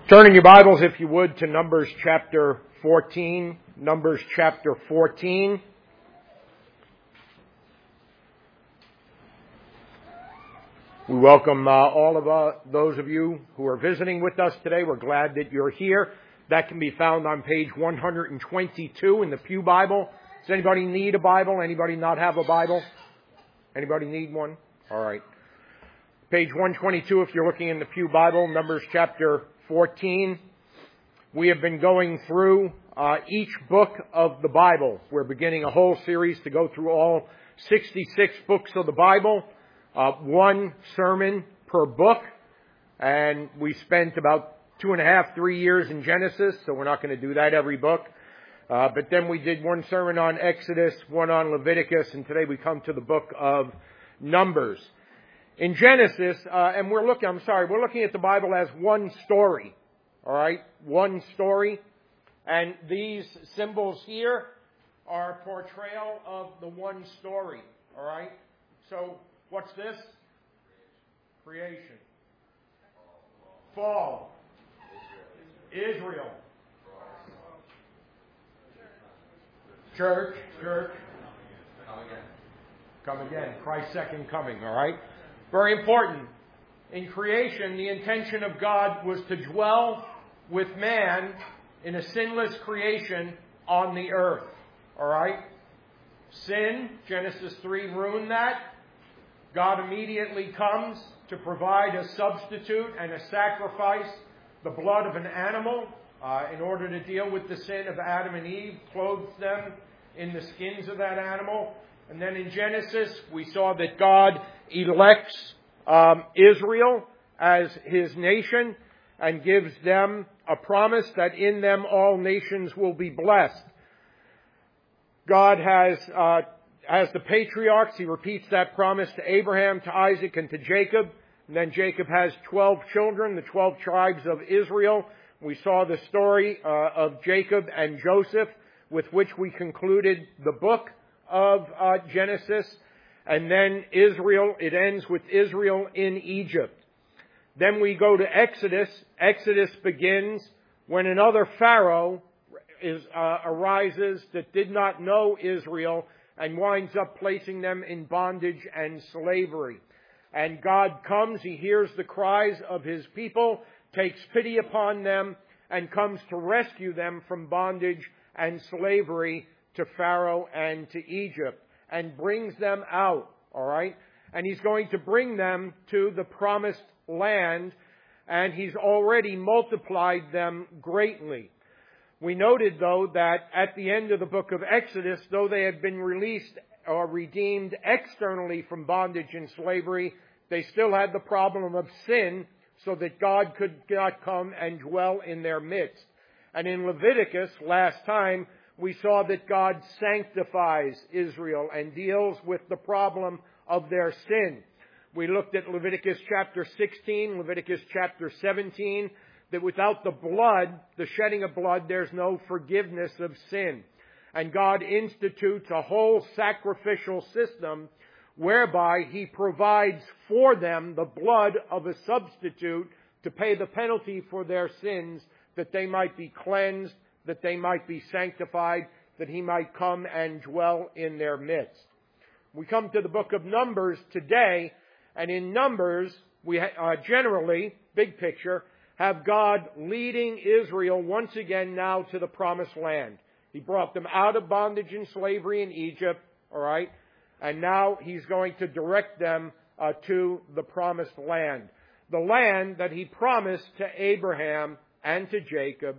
Turn in your Bibles, if you would, to Numbers chapter 14. Numbers chapter 14. We welcome all of those of you who are visiting with us today. We're glad that you're here. That can be found on page 122 in the Pew Bible. Does anybody need a Bible? Anybody not have a Bible? Anybody need one? All right. Page 122 if you're looking in the Pew Bible, Numbers chapter 14. We have been going through each book of the Bible. We're beginning a whole series to go through all 66 books of the Bible, one sermon per book. And we spent about 2.5, 3 years in Genesis, so we're not going to do that every book. But then we did one sermon on Exodus, one on Leviticus, and today we come to the book of Numbers. In Genesis, and we're looking at the Bible as one story. All right? One story. And these symbols here are a portrayal of the one story. All right? So, what's this? Creation. Fall. Israel. Church. Come again. Christ's second coming. All right? Very important. In creation, the intention of God was to dwell with man in a sinless creation on the earth. All right? Sin, Genesis 3, ruined that. God immediately comes to provide a substitute and a sacrifice, the blood of an animal, in order to deal with the sin of Adam and Eve, clothes them in the skins of that animal. And then in Genesis, we saw that God elects Israel as His nation and gives them a promise that in them all nations will be blessed. God has the patriarchs. He repeats that promise to Abraham, to Isaac, and to Jacob. And then Jacob has 12 children, the 12 tribes of Israel. We saw the story of Jacob and Joseph, with which we concluded the book of Genesis. And then Israel, it ends with Israel in Egypt. Then we go to Exodus. Exodus begins when another Pharaoh arises that did not know Israel and winds up placing them in bondage and slavery. And God comes, He hears the cries of His people, takes pity upon them, and comes to rescue them from bondage and slavery to Pharaoh and to Egypt, and brings them out, all right? And He's going to bring them to the promised land, and He's already multiplied them greatly. We noted, though, that at the end of the book of Exodus, though they had been released or redeemed externally from bondage and slavery, they still had the problem of sin, so that God could not come and dwell in their midst. And in Leviticus, last time, we saw that God sanctifies Israel and deals with the problem of their sin. We looked at Leviticus chapter 16, Leviticus chapter 17, that without the blood, the shedding of blood, there's no forgiveness of sin. And God institutes a whole sacrificial system whereby He provides for them the blood of a substitute to pay the penalty for their sins, that they might be cleansed, that they might be sanctified, that He might come and dwell in their midst. We come to the book of Numbers today, and in Numbers, we generally, big picture, have God leading Israel once again now to the promised land. He brought them out of bondage and slavery in Egypt, all right, and now He's going to direct them to the promised land. The land that He promised to Abraham and to Jacob,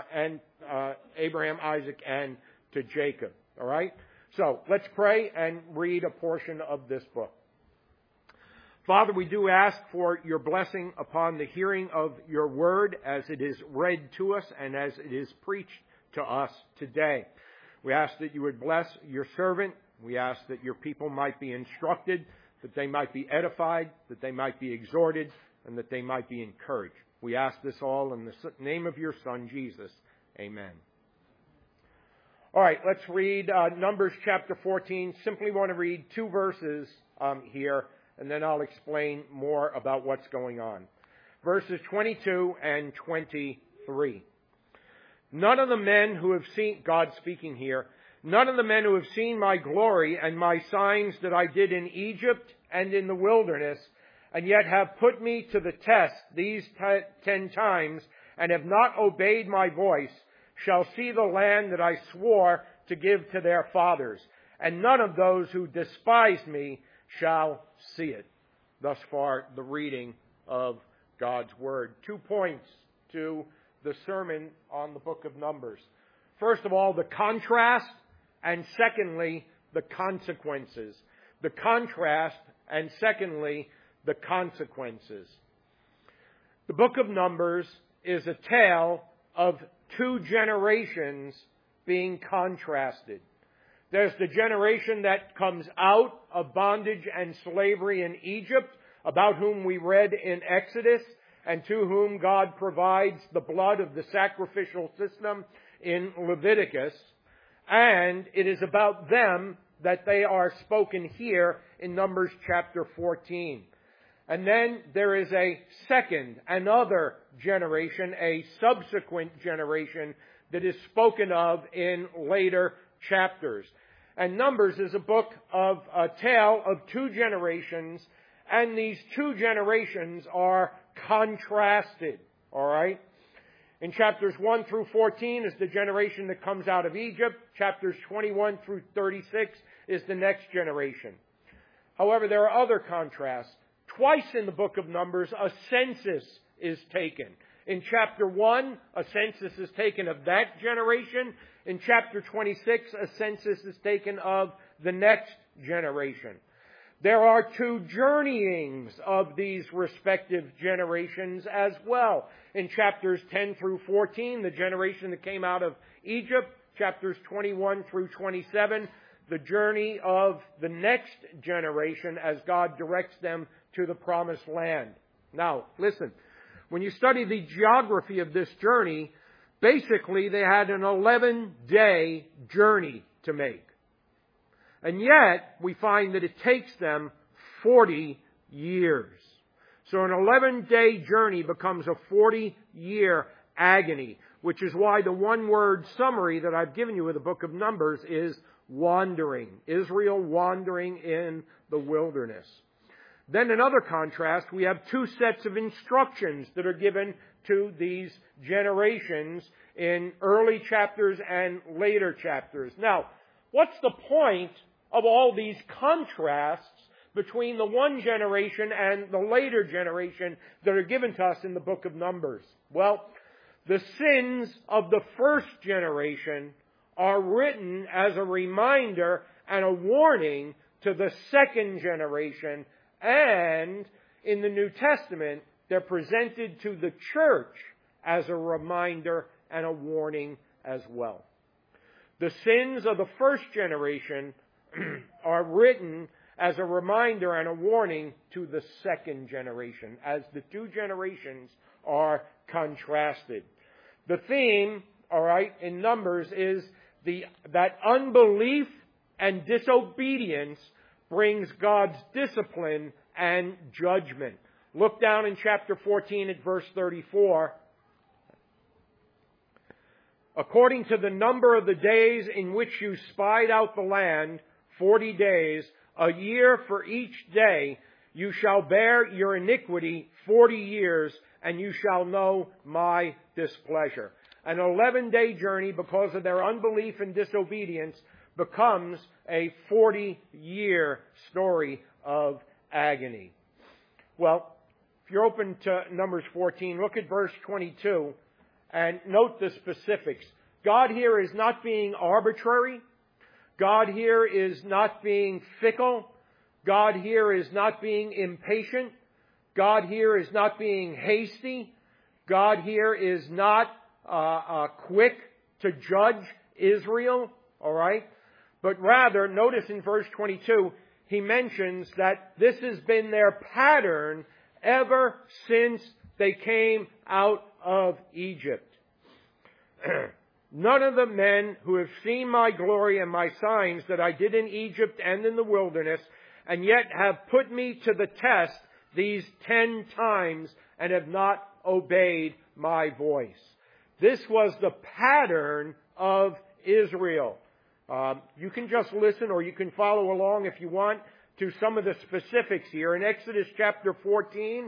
Abraham, Isaac, and to Jacob. All right? So, let's pray and read a portion of this book. Father, we do ask for Your blessing upon the hearing of Your word as it is read to us and as it is preached to us today. We ask that You would bless Your servant. We ask that Your people might be instructed, that they might be edified, that they might be exhorted, and that they might be encouraged. We ask this all in the name of Your Son, Jesus. Amen. All right, let's read Numbers chapter 14. Simply want to read 2 verses here, and then I'll explain more about what's going on. verses 22 and 23. None of the men who have seen, God speaking here, none of the men who have seen my glory and my signs that I did in Egypt and in the wilderness, and yet have put me to the test these 10 times, and have not obeyed my voice, shall see the land that I swore to give to their fathers. And none of those who despise me shall see it. Thus far, the reading of God's Word. 2 points to the sermon on the book of Numbers. First of all, the contrast, and secondly, the consequences. The contrast, and secondly, the consequences. The book of Numbers is a tale of 2 generations being contrasted. There's the generation that comes out of bondage and slavery in Egypt, about whom we read in Exodus, and to whom God provides the blood of the sacrificial system in Leviticus. And it is about them that they are spoken here in Numbers chapter 14. And then there is a second, another generation, a subsequent generation that is spoken of in later chapters. And Numbers is a book of a tale of 2 generations, and these 2 generations are contrasted. All right? In chapters 1 through 14 is the generation that comes out of Egypt. Chapters 21 through 36 is the next generation. However, there are other contrasts. Twice in the book of Numbers, a census is taken. In chapter 1, a census is taken of that generation. In chapter 26, a census is taken of the next generation. There are 2 journeyings of these respective generations as well. In chapters 10 through 14, the generation that came out of Egypt. Chapters 21 through 27, the journey of the next generation as God directs them to the promised land. Now, listen, when you study the geography of this journey, basically they had an 11-day journey to make. And yet, we find that it takes them 40 years. So an 11-day journey becomes a 40-year agony, which is why the one-word summary that I've given you of the book of Numbers is wandering. Israel wandering in the wilderness. Then another contrast, we have 2 sets of instructions that are given to these generations in early chapters and later chapters. Now, what's the point of all these contrasts between the one generation and the later generation that are given to us in the book of Numbers? Well, the sins of the first generation are written as a reminder and a warning to the second generation, and in the New Testament, they're presented to the church as a reminder and a warning as well. The sins of the first generation are written as a reminder and a warning to the second generation, as the 2 generations are contrasted. The theme, all right, in Numbers is that unbelief and disobedience brings God's discipline and judgment. Look down in chapter 14 at verse 34. According to the number of the days in which you spied out the land, 40 days, a year for each day, you shall bear your iniquity 40 years, and you shall know my displeasure. An 11-day journey, because of their unbelief and disobedience, becomes a 40-year story of agony. Well, if you're open to Numbers 14, look at verse 22 and note the specifics. God here is not being arbitrary. God here is not being fickle. God here is not being impatient. God here is not being hasty. God here is not quick to judge Israel, all right? But rather, notice in verse 22, he mentions that this has been their pattern ever since they came out of Egypt. None of the men who have seen my glory and my signs that I did in Egypt and in the wilderness, and yet have put me to the test these 10 times, and have not obeyed my voice. This was the pattern of Israel. You can just listen, or you can follow along if you want to some of the specifics here. In Exodus chapter 14,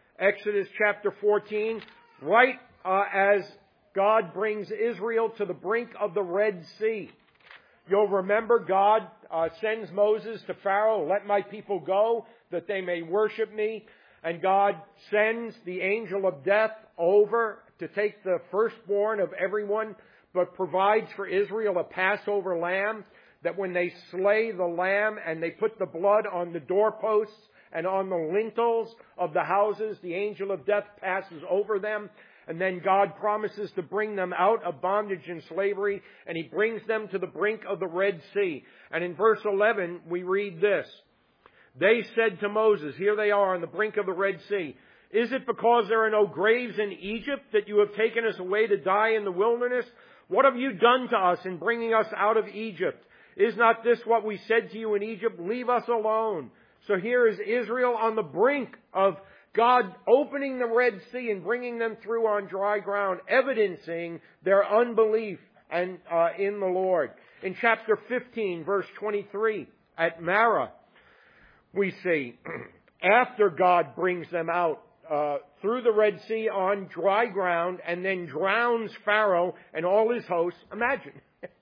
right as God brings Israel to the brink of the Red Sea. You'll remember God sends Moses to Pharaoh, let my people go that they may worship me. And God sends the angel of death over to take the firstborn of everyone, but provides for Israel a Passover lamb, that when they slay the lamb and they put the blood on the doorposts and on the lintels of the houses, the angel of death passes over them. And then God promises to bring them out of bondage and slavery, and He brings them to the brink of the Red Sea. And in verse 11, we read this. They said to Moses, here they are on the brink of the Red Sea, is it because there are no graves in Egypt that you have taken us away to die in the wilderness? What have you done to us in bringing us out of Egypt? Is not this what we said to you in Egypt? Leave us alone. So here is Israel on the brink of God opening the Red Sea and bringing them through on dry ground, evidencing their unbelief and in the Lord. In chapter 15, verse 23, at Marah, we see, after God brings them out through the Red Sea on dry ground and then drowns Pharaoh and all his hosts. Imagine.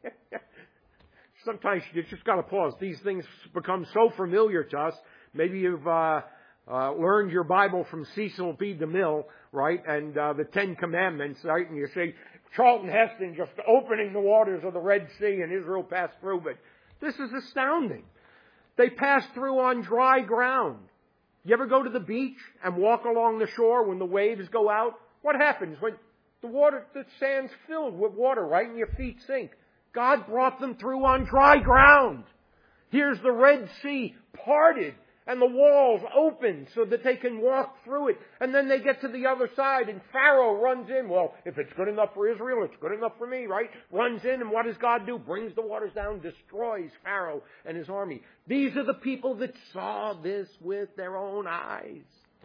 Sometimes you just got to pause. These things become so familiar to us. Maybe you've learned your Bible from Cecil B. DeMille, right? And the Ten Commandments, right? And you see Charlton Heston just opening the waters of the Red Sea and Israel passed through. But this is astounding. They passed through on dry ground. You ever go to the beach and walk along the shore when the waves go out? What happens when the sand's filled with water, right? And your feet sink. God brought them through on dry ground. Here's the Red Sea parted and the walls open so that they can walk through it. And then they get to the other side and Pharaoh runs in. Well, if it's good enough for Israel, it's good enough for me, right? Runs in, and what does God do? Brings the waters down, destroys Pharaoh and his army. These are the people that saw this with their own eyes.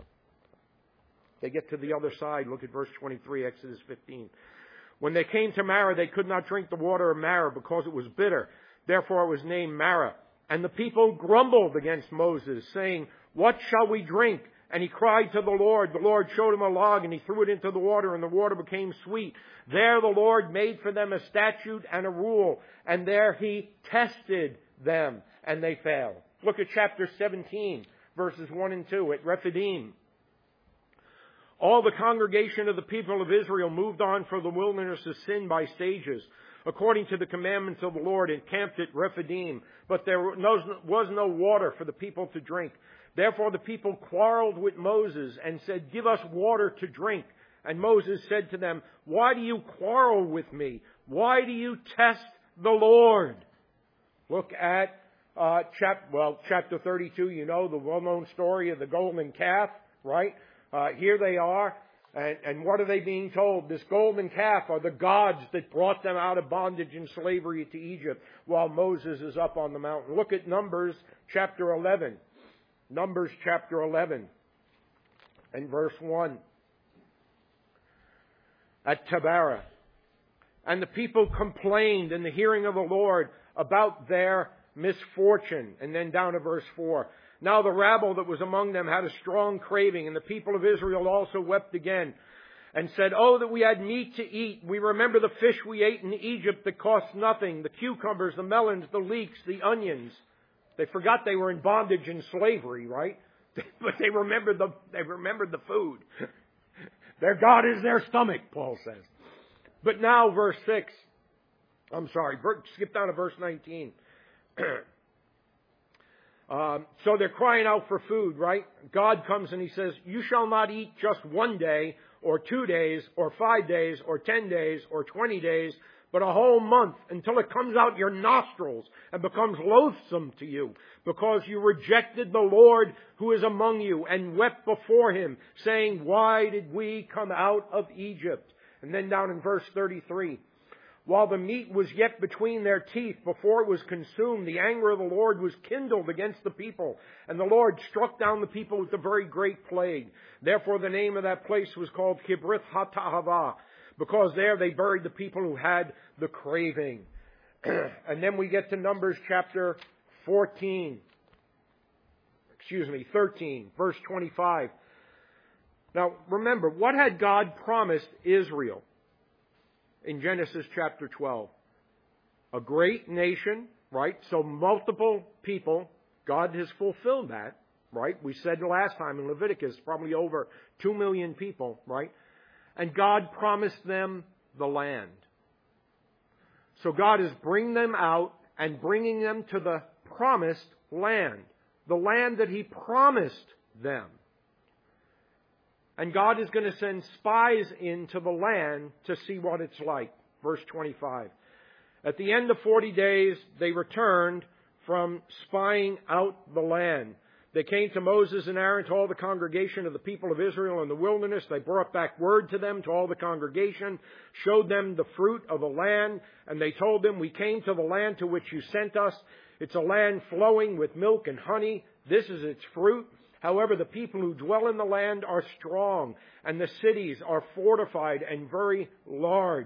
They get to the other side. Look at verse 23, Exodus 15. When they came to Marah, they could not drink the water of Marah because it was bitter. Therefore it was named Marah. And the people grumbled against Moses, saying, what shall we drink? And he cried to the Lord. The Lord showed him a log, and he threw it into the water, and the water became sweet. There the Lord made for them a statute and a rule, and there he tested them, and they failed. Look at chapter 17, verses 1 and 2, at Rephidim. All the congregation of the people of Israel moved on from the wilderness of sin by stages, according to the commandments of the Lord, and camped at Rephidim. But there was no water for the people to drink. Therefore the people quarreled with Moses and said, give us water to drink. And Moses said to them, why do you quarrel with me? Why do you test the Lord? Look at chapter 32. You know the well-known story of the golden calf, right? Here they are. And what are they being told? This golden calf are the gods that brought them out of bondage and slavery to Egypt while Moses is up on the mountain. Look at Numbers chapter 11. Numbers chapter 11 and verse 1. At Taberah. And the people complained in the hearing of the Lord about their misfortune. And then down to verse 4. Now the rabble that was among them had a strong craving, and the people of Israel also wept again, and said, oh, that we had meat to eat. We remember the fish we ate in Egypt that cost nothing, the cucumbers, the melons, the leeks, the onions. They forgot they were in bondage and slavery, right? But they remembered the food. Their God is their stomach, Paul says. But now verse 6. Skip down to verse 19. So they're crying out for food, right? God comes and he says, you shall not eat just 1 day or 2 days or 5 days or 10 days or 20 days, but a whole month until it comes out your nostrils and becomes loathsome to you, because you rejected the Lord who is among you and wept before him, saying, why did we come out of Egypt? And then down in verse 33, while the meat was yet between their teeth, before it was consumed, the anger of the Lord was kindled against the people, and the Lord struck down the people with a very great plague. Therefore the name of that place was called Kibroth Hattaavah, because there they buried the people who had the craving. And then we get to Numbers chapter 13, verse 25. Now remember, what had God promised Israel in Genesis chapter 12? A great nation, right? So multiple people. God has fulfilled that, right? We said last time in Leviticus, probably over 2 million people, right? And God promised them the land. So God is bringing them out and bringing them to the promised land. The land that He promised them. And God is going to send spies into the land to see what it's like. Verse 25. At the end of 40 days, they returned from spying out the land. They came to Moses and Aaron, to all the congregation of the people of Israel in the wilderness. They brought back word to them, to all the congregation, showed them the fruit of the land, and they told them, we came to the land to which you sent us. It's a land flowing with milk and honey. This is its fruit. However, the people who dwell in the land are strong, and the cities are fortified and very large.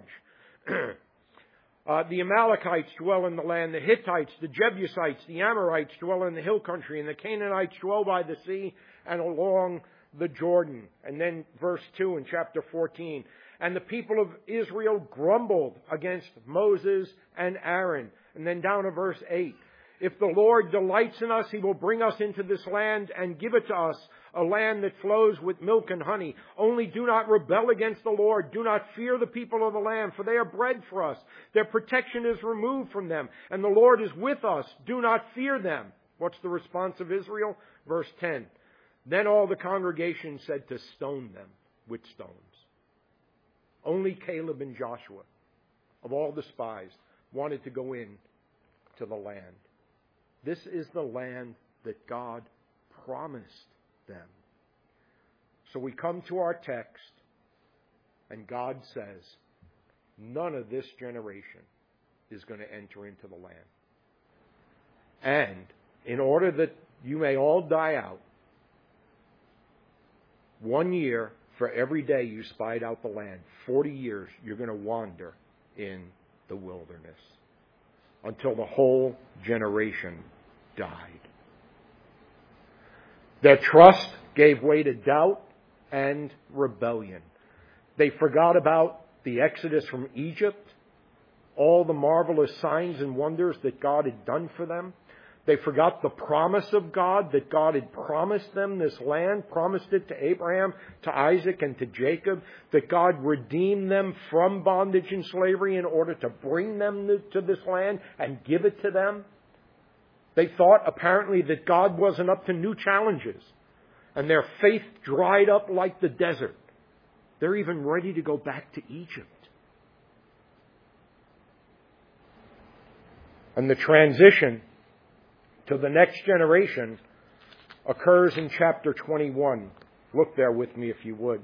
The Amalekites dwell in the land, the Hittites, the Jebusites, the Amorites dwell in the hill country, and the Canaanites dwell by the sea and along the Jordan. And then verse 2 in chapter 14. And the people of Israel grumbled against Moses and Aaron. And then down to verse 8. If the Lord delights in us, He will bring us into this land and give it to us, a land that flows with milk and honey. Only do not rebel against the Lord. Do not fear the people of the land, for they are bread for us. Their protection is removed from them, and the Lord is with us. Do not fear them. What's the response of Israel? Verse 10. Then all the congregation said to stone them with stones. Only Caleb and Joshua, of all the spies, wanted to go in to the land. This is the land that God promised them. So we come to our text, and God says, none of this generation is going to enter into the land. And in order that you may all die out, 1 year for every day you spied out the land, 40 years you're going to wander in the wilderness until the whole generation died. Their trust gave way to doubt and rebellion. They forgot about the exodus from Egypt, all the marvelous signs and wonders that God had done for them. They forgot the promise of God, that God had promised them this land, promised it to Abraham, to Isaac, and to Jacob, that God redeemed them from bondage and slavery in order to bring them to this land and give it to them. They thought apparently that God wasn't up to new challenges, and their faith dried up like the desert. They're even ready to go back to Egypt. And the transition to the next generation occurs in chapter 21. Look there with me if you would.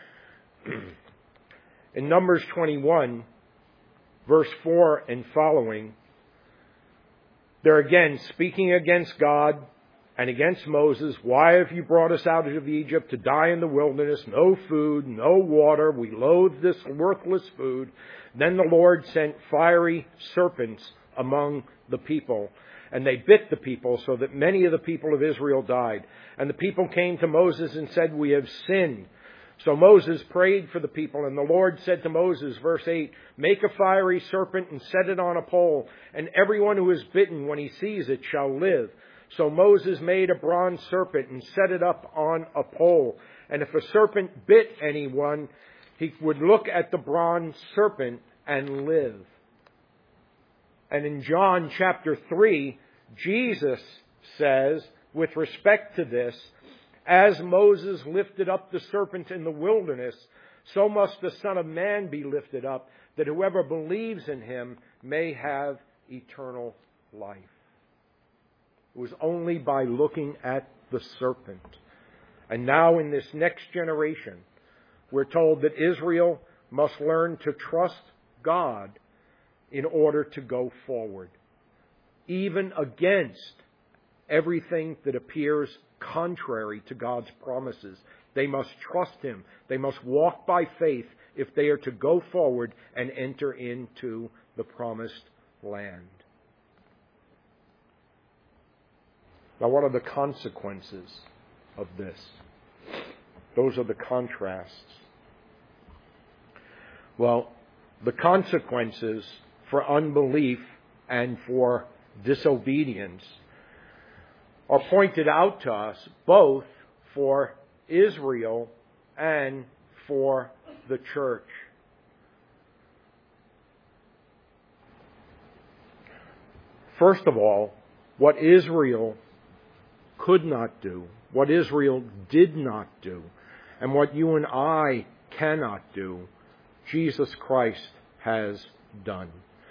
In Numbers 21, verse 4 and following, they're again speaking against God and against Moses. Why have you brought us out of Egypt to die in the wilderness? No food, no water. We loathe this worthless food. Then the Lord sent fiery serpents among the people, and they bit the people so that many of the people of Israel died. And the people came to Moses and said, we have sinned. So Moses prayed for the people, and the Lord said to Moses, verse 8, make a fiery serpent and set it on a pole, and everyone who is bitten when he sees it shall live. So Moses made a bronze serpent and set it up on a pole. And if a serpent bit anyone, he would look at the bronze serpent and live. And in John chapter 3, Jesus says, with respect to this, as Moses lifted up the serpent in the wilderness, so must the Son of Man be lifted up, that whoever believes in him may have eternal life. It was only by looking at the serpent. And now in this next generation, we're told that Israel must learn to trust God in order to go forward, even against everything that appears contrary to God's promises. They must trust Him. They must walk by faith if they are to go forward and enter into the promised land. Now, what are the consequences of this? Those are the contrasts. Well, the consequences for unbelief and for disobedience are pointed out to us both for Israel and for the church. First of all, what Israel could not do, what Israel did not do, and what you and I cannot do, Jesus Christ has done.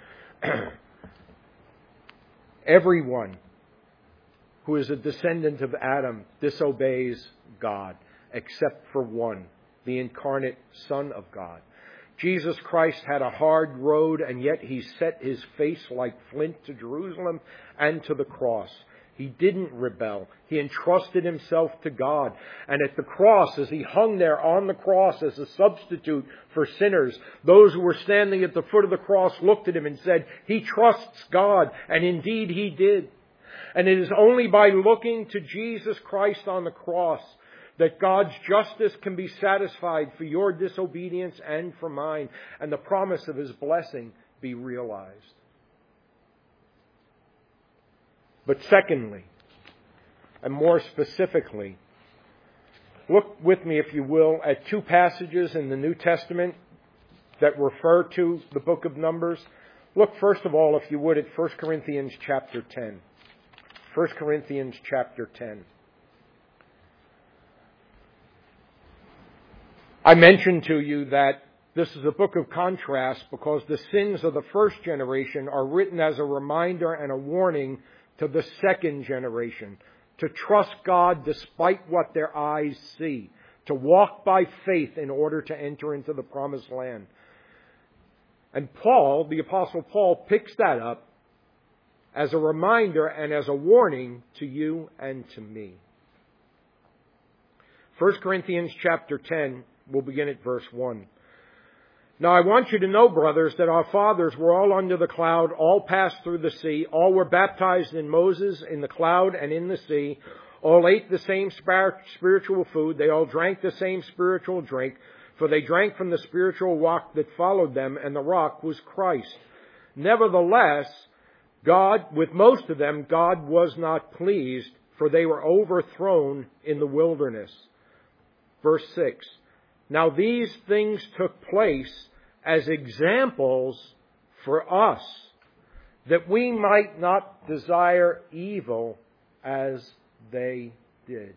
Everyone who is a descendant of Adam disobeys God, except for one, the incarnate Son of God. Jesus Christ had a hard road, and yet He set His face like flint to Jerusalem and to the cross. He didn't rebel. He entrusted Himself to God. And at the cross, as He hung there on the cross as a substitute for sinners, those who were standing at the foot of the cross looked at Him and said, He trusts God. And indeed He did. And it is only by looking to Jesus Christ on the cross that God's justice can be satisfied for your disobedience and for mine, and the promise of His blessing be realized. But secondly, and more specifically, look with me, if you will, at two passages in the New Testament that refer to the book of Numbers. Look, first of all, if you would, at 1 Corinthians chapter 10. 1 Corinthians chapter 10. I mentioned to you that this is a book of contrast because the sins of the first generation are written as a reminder and a warning to the second generation, to trust God despite what their eyes see, to walk by faith in order to enter into the promised land. And Paul, the Apostle Paul, picks that up as a reminder and as a warning to you and to me. 1 Corinthians chapter 10, we'll begin at verse 1. Now I want you to know, brothers, that our fathers were all under the cloud, all passed through the sea, all were baptized in Moses in the cloud and in the sea, all ate the same spiritual food, they all drank the same spiritual drink, for they drank from the spiritual rock that followed them, and the rock was Christ. Nevertheless, with most of them, God was not pleased, for they were overthrown in the wilderness. Verse 6. Now these things took place as examples for us, that we might not desire evil as they did.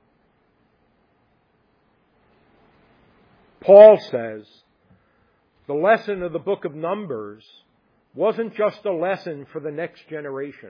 Paul says the lesson of the book of Numbers wasn't just a lesson for the next generation.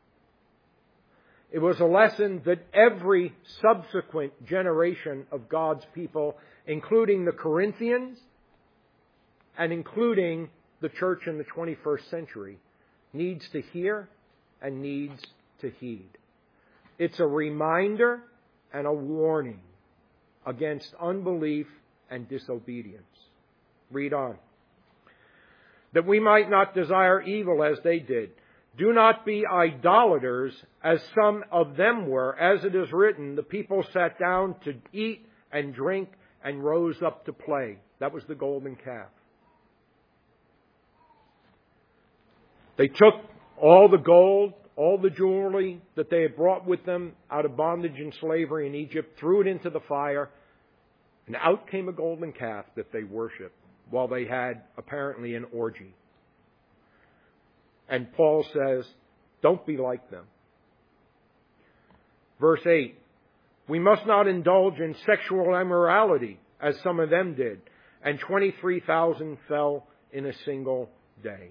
It was a lesson that every subsequent generation of God's people, including the Corinthians and including the church in the 21st century, needs to hear and needs to heed. It's a reminder and a warning against unbelief and disobedience. Read on. That we might not desire evil as they did. Do not be idolaters, as some of them were. As it is written, the people sat down to eat and drink and rose up to play. That was the golden calf. They took all the gold, all the jewelry that they had brought with them out of bondage and slavery in Egypt, threw it into the fire, and out came a golden calf that they worshiped while they had apparently an orgy. And Paul says, don't be like them. Verse 8, we must not indulge in sexual immorality, as some of them did, and 23,000 fell in a single day.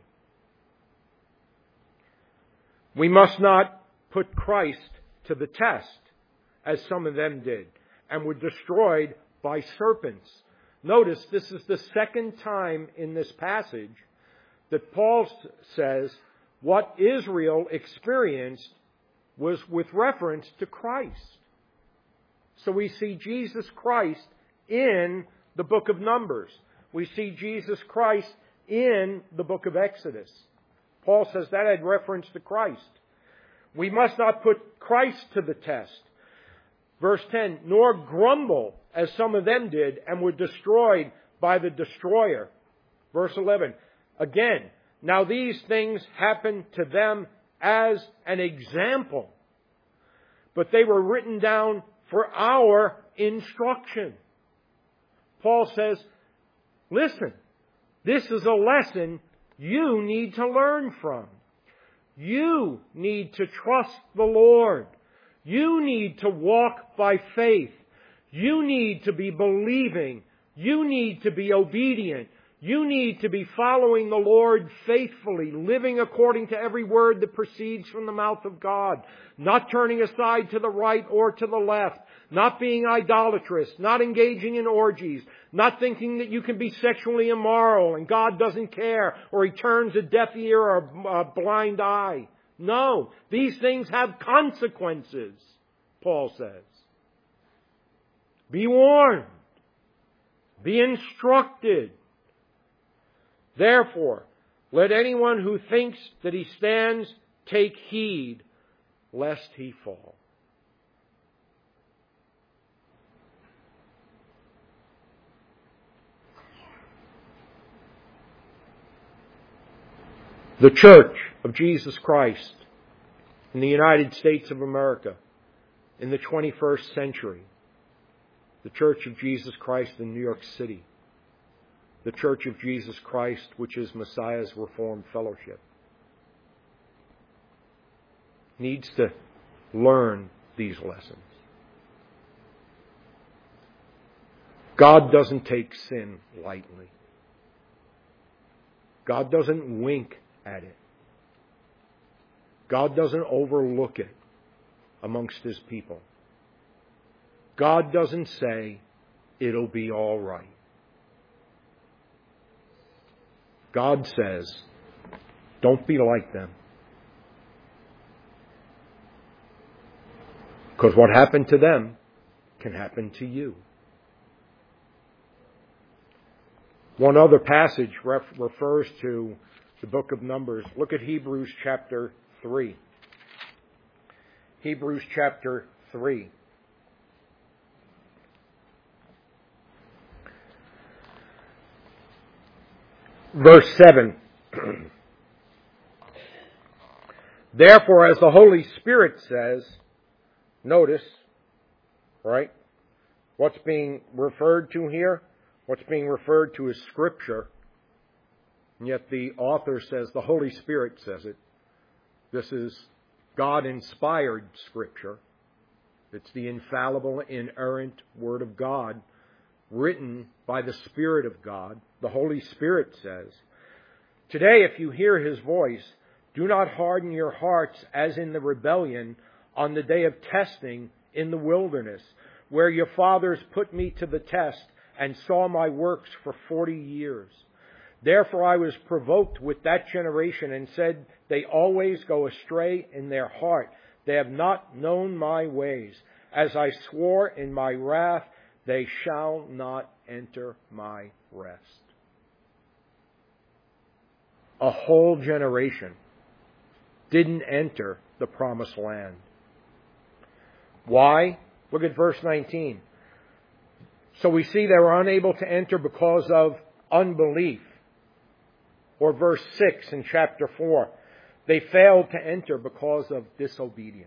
We must not put Christ to the test, as some of them did, and were destroyed by serpents. Notice, this is the second time in this passage that Paul says what Israel experienced was with reference to Christ. So we see Jesus Christ in the book of Numbers. We see Jesus Christ in the book of Exodus. Paul says that had reference to Christ. We must not put Christ to the test. Verse 10, nor grumble as some of them did and were destroyed by the destroyer. Verse 11, again, now these things happened to them as an example, but they were written down for our instruction. Paul says, listen, this is a lesson you need to learn from. You need to trust the Lord. You need to walk by faith. You need to be believing. You need to be obedient. You need to be following the Lord faithfully, living according to every word that proceeds from the mouth of God, not turning aside to the right or to the left, not being idolatrous, not engaging in orgies, not thinking that you can be sexually immoral and God doesn't care or He turns a deaf ear or a blind eye. No, these things have consequences, Paul says. Be warned. Be instructed. Therefore, let anyone who thinks that he stands take heed lest he fall. The Church of Jesus Christ in the United States of America in the 21st century, the Church of Jesus Christ in New York City, the Church of Jesus Christ, which is Messiah's Reformed Fellowship, needs to learn these lessons. God doesn't take sin lightly. God doesn't wink at it. God doesn't overlook it amongst His people. God doesn't say, it'll be all right. God says, don't be like them. Because what happened to them can happen to you. One other passage refers to the book of Numbers. Look at Hebrews chapter 3. Hebrews chapter 3. Verse 7. Therefore, as the Holy Spirit says, notice, right? What's being referred to here? What's being referred to is Scripture. And yet the author says, the Holy Spirit says it. This is God-inspired Scripture. It's the infallible, inerrant Word of God, written by the Spirit of God. The Holy Spirit says, today, if you hear His voice, do not harden your hearts as in the rebellion on the day of testing in the wilderness, where your fathers put me to the test and saw my works for 40 years. Therefore I was provoked with that generation and said, they always go astray in their heart. They have not known my ways. As I swore in my wrath, they shall not enter my rest. A whole generation didn't enter the promised land. Why? Look at verse 19. So we see they were unable to enter because of unbelief. Or verse 6 in chapter 4. They failed to enter because of disobedience.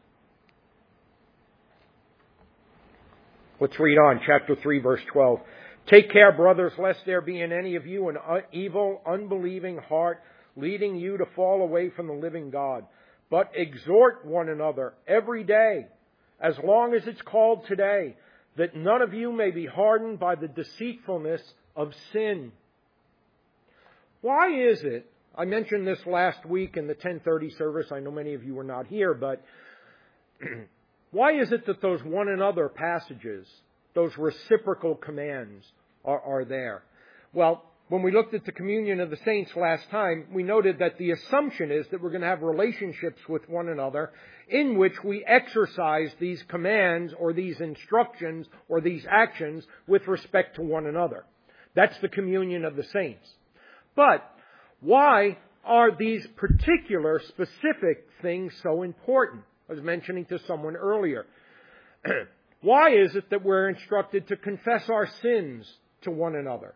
Let's read on, chapter 3, verse 12. Take care, brothers, lest there be in any of you an evil, unbelieving heart, leading you to fall away from the living God. But exhort one another every day, as long as it's called today, that none of you may be hardened by the deceitfulness of sin. Why is it, I mentioned this last week in the 10:30 service, I know many of you were not here, but why is it that those one another passages, those reciprocal commands are there? Well, when we looked at the communion of the saints last time, we noted that the assumption is that we're going to have relationships with one another in which we exercise these commands or these instructions or these actions with respect to one another. That's the communion of the saints. But why are these particular specific things so important? I was mentioning to someone earlier. Why is it that we're instructed to confess our sins to one another?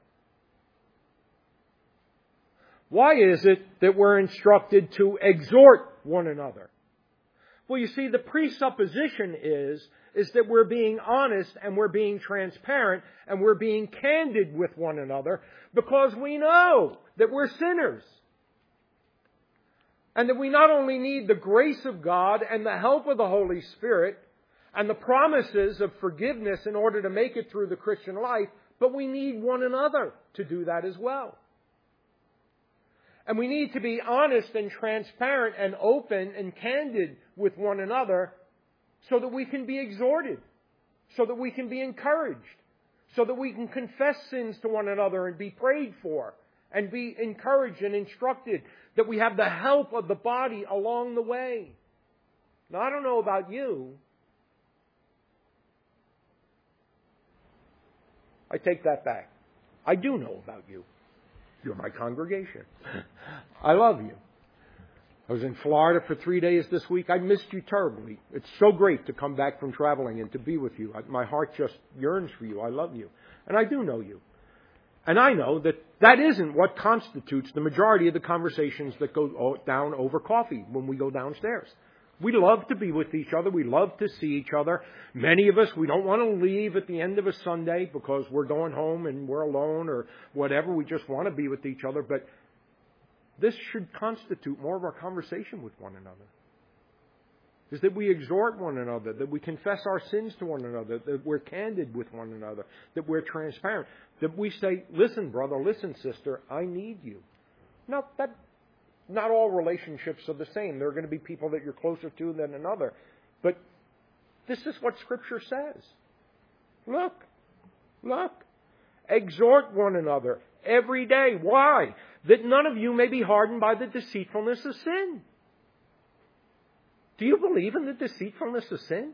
Why is it that we're instructed to exhort one another? Well, you see, the presupposition is that we're being honest and we're being transparent and we're being candid with one another because we know that we're sinners. And that we not only need the grace of God and the help of the Holy Spirit and the promises of forgiveness in order to make it through the Christian life, but we need one another to do that as well. And we need to be honest and transparent and open and candid with one another so that we can be exhorted, so that we can be encouraged, so that we can confess sins to one another and be prayed for and be encouraged and instructed, that we have the help of the body along the way. Now, I don't know about you. I take that back. I do know about you. You're my congregation. I love you. I was in Florida for 3 days this week. I missed you terribly. It's so great to come back from traveling and to be with you. My heart just yearns for you. I love you. And I do know you. And I know that that isn't what constitutes the majority of the conversations that go down over coffee when we go downstairs. We love to be with each other. We love to see each other. Many of us, we don't want to leave at the end of a Sunday because we're going home and we're alone or whatever. We just want to be with each other. But this should constitute more of our conversation with one another. Is that we exhort one another, that we confess our sins to one another, that we're candid with one another, that we're transparent, that we say, listen, brother, listen, sister, I need you. Not all relationships are the same. There are going to be people that you're closer to than another. But this is what Scripture says. Look. Exhort one another every day. Why? That none of you may be hardened by the deceitfulness of sin. Do you believe in the deceitfulness of sin?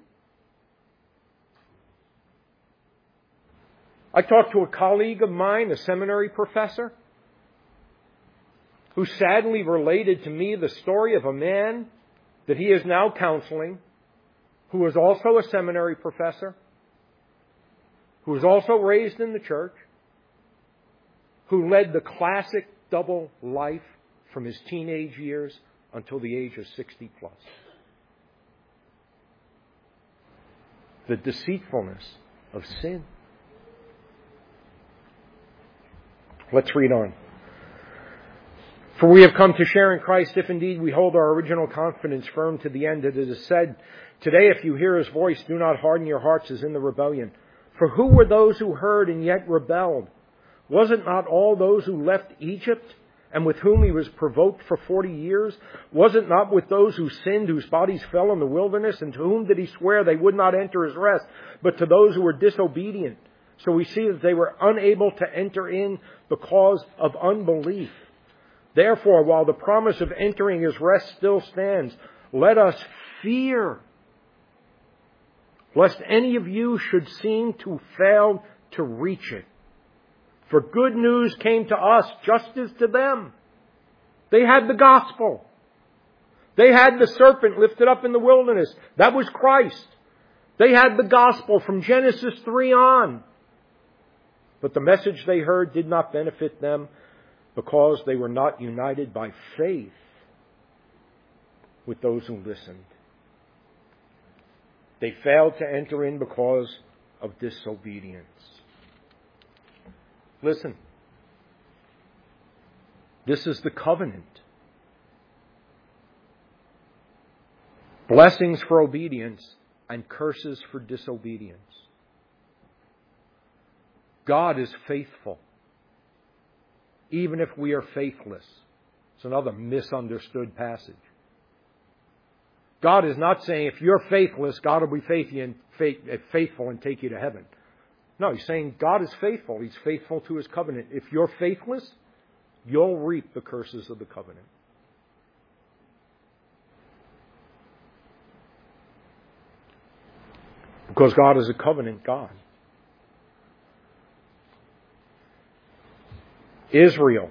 I talked to a colleague of mine, a seminary professor, who sadly related to me the story of a man that he is now counseling, who was also a seminary professor, who was also raised in the church, who led the classic double life from his teenage years until the age of 60 plus. The deceitfulness of sin. Let's read on. For we have come to share in Christ if indeed we hold our original confidence firm to the end. It is said, today if you hear His voice, do not harden your hearts as in the rebellion. For who were those who heard and yet rebelled? Was it not all those who left Egypt and with whom He was provoked for 40 years? Was it not with those who sinned, whose bodies fell in the wilderness? And to whom did He swear they would not enter His rest, but to those who were disobedient? So we see that they were unable to enter in because of unbelief. Therefore, while the promise of entering His rest still stands, let us fear, lest any of you should seem to fail to reach it. For good news came to us just as to them. They had the gospel. They had the serpent lifted up in the wilderness. That was Christ. They had the gospel from Genesis 3 on. But the message they heard did not benefit them because they were not united by faith with those who listened. They failed to enter in because of disobedience. Listen, this is the covenant. Blessings for obedience and curses for disobedience. God is faithful, even if we are faithless. It's another misunderstood passage. God is not saying if you're faithless, God will be faithful and take you to heaven. No, he's saying God is faithful. He's faithful to his covenant. If you're faithless, you'll reap the curses of the covenant. Because God is a covenant God. Israel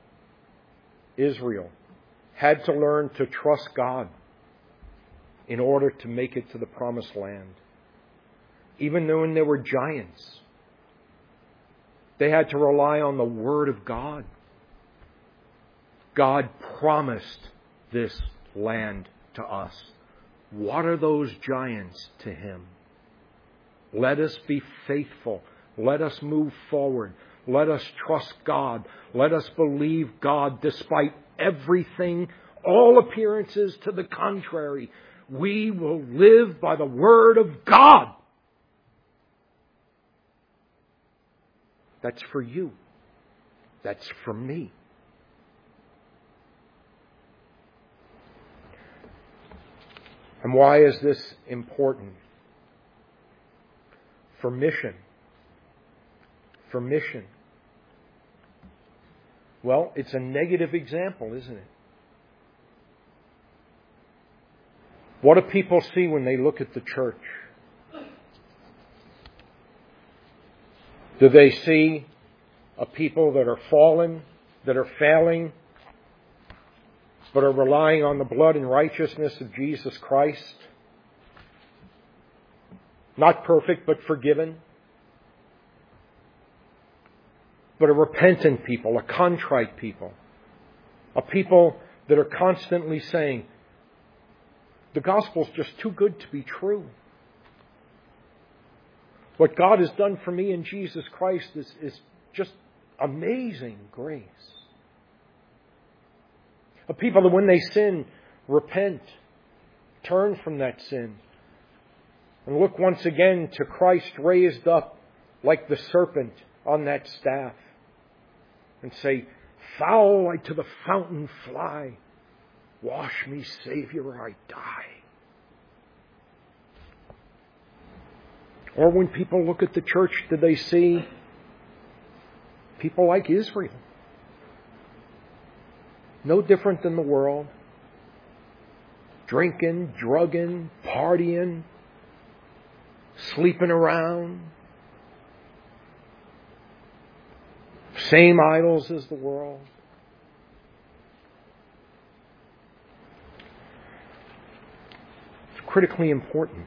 had to learn to trust God in order to make it to the promised land. Even when there were giants, they had to rely on the Word of God. God promised this land to us. What are those giants to Him? Let us be faithful. Let us move forward. Let us trust God. Let us believe God despite everything, all appearances to the contrary. We will live by the Word of God. That's for you. That's for me. And why is this important? For mission. For mission. Well, it's a negative example, isn't it? What do people see when they look at the church? Do they see a people that are fallen, that are failing, but are relying on the blood and righteousness of Jesus Christ? Not perfect, but forgiven. But a repentant people, a contrite people. A people that are constantly saying, the gospel's just too good to be true. What God has done for me in Jesus Christ is just amazing grace. A people that when they sin, repent, turn from that sin, and look once again to Christ raised up like the serpent on that staff, and say, foul I to the fountain fly, wash me, Savior, or I die. Or when people look at the church, do they see people like Israel? No different than the world. Drinking, drugging, partying, sleeping around. Same idols as the world. It's critically important.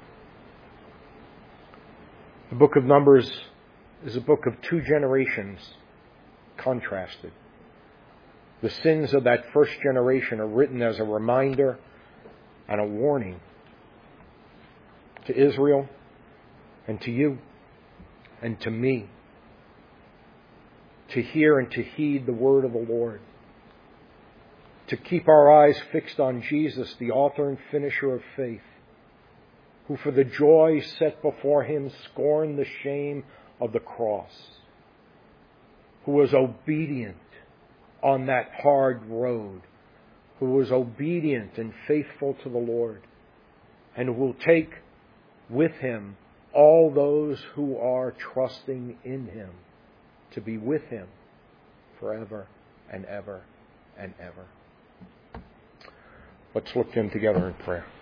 The book of Numbers is a book of two generations contrasted. The sins of that first generation are written as a reminder and a warning to Israel and to you and to me, to hear and to heed the word of the Lord, to keep our eyes fixed on Jesus, the author and finisher of faith, who for the joy set before him scorned the shame of the cross, who was obedient on that hard road, who was obedient and faithful to the Lord, and who will take with him all those who are trusting in him to be with him forever and ever and ever. Let's look to him together in prayer.